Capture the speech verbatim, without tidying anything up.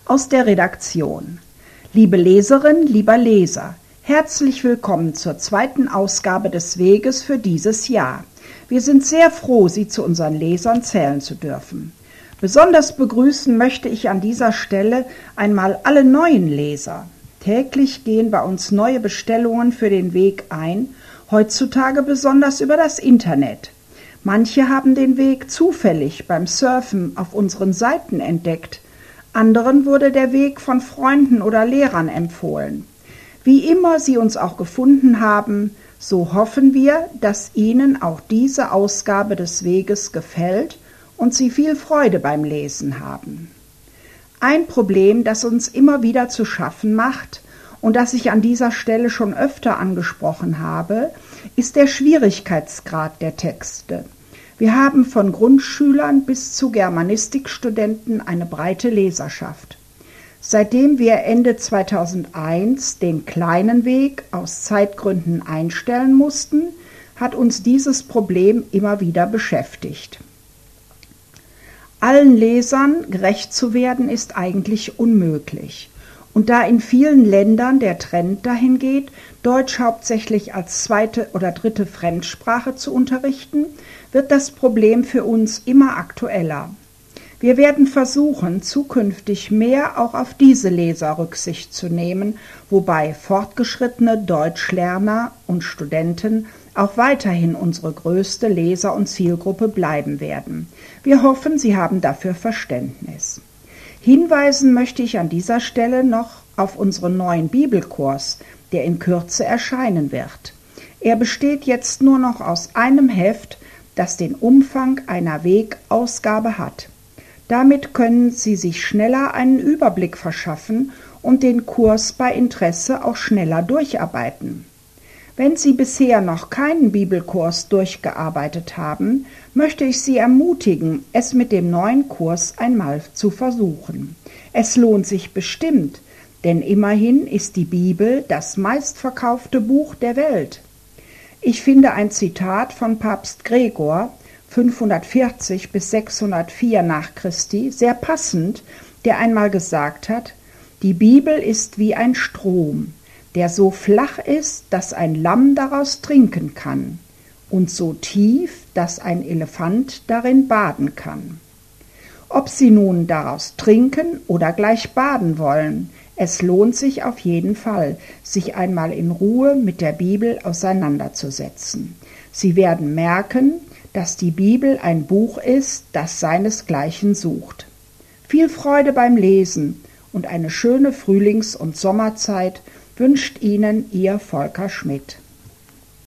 aus der Redaktion. Liebe Leserin, lieber Leser, herzlich willkommen zur zweiten Ausgabe des Weges für dieses Jahr. Wir sind sehr froh, Sie zu unseren Lesern zählen zu dürfen. Besonders begrüßen möchte ich an dieser Stelle einmal alle neuen Leser. Täglich gehen bei uns neue Bestellungen für den Weg ein, heutzutage besonders über das Internet. Manche haben den Weg zufällig beim Surfen auf unseren Seiten entdeckt. Anderen wurde der Weg von Freunden oder Lehrern empfohlen. Wie immer Sie uns auch gefunden haben, so hoffen wir, dass Ihnen auch diese Ausgabe des Weges gefällt und Sie viel Freude beim Lesen haben. Ein Problem, das uns immer wieder zu schaffen macht und das ich an dieser Stelle schon öfter angesprochen habe, ist der Schwierigkeitsgrad der Texte. Wir haben von Grundschülern bis zu Germanistikstudenten eine breite Leserschaft. Seitdem wir Ende zweitausendeins den kleinen Weg aus Zeitgründen einstellen mussten, hat uns dieses Problem immer wieder beschäftigt. Allen Lesern gerecht zu werden, ist eigentlich unmöglich. Und da in vielen Ländern der Trend dahin geht, Deutsch hauptsächlich als zweite oder dritte Fremdsprache zu unterrichten, wird das Problem für uns immer aktueller. Wir werden versuchen, zukünftig mehr auch auf diese Leser Rücksicht zu nehmen, wobei fortgeschrittene Deutschlerner und Studenten auch weiterhin unsere größte Leser- und Zielgruppe bleiben werden. Wir hoffen, Sie haben dafür Verständnis. Hinweisen möchte ich an dieser Stelle noch auf unseren neuen Bibelkurs, der in Kürze erscheinen wird. Er besteht jetzt nur noch aus einem Heft, das den Umfang einer Wegausgabe hat. Damit können Sie sich schneller einen Überblick verschaffen und den Kurs bei Interesse auch schneller durcharbeiten. Wenn Sie bisher noch keinen Bibelkurs durchgearbeitet haben, möchte ich Sie ermutigen, es mit dem neuen Kurs einmal zu versuchen. Es lohnt sich bestimmt, denn immerhin ist die Bibel das meistverkaufte Buch der Welt. Ich finde ein Zitat von Papst Gregor, fünfhundertvierzig bis sechshundertvier nach Christi, sehr passend, der einmal gesagt hat: Die Bibel ist wie ein Strom, der so flach ist, dass ein Lamm daraus trinken kann, und so tief, dass ein Elefant darin baden kann. Ob Sie nun daraus trinken oder gleich baden wollen, es lohnt sich auf jeden Fall, sich einmal in Ruhe mit der Bibel auseinanderzusetzen. Sie werden merken, dass die Bibel ein Buch ist, das seinesgleichen sucht. Viel Freude beim Lesen und eine schöne Frühlings- und Sommerzeit wünscht Ihnen Ihr Volker Schmidt.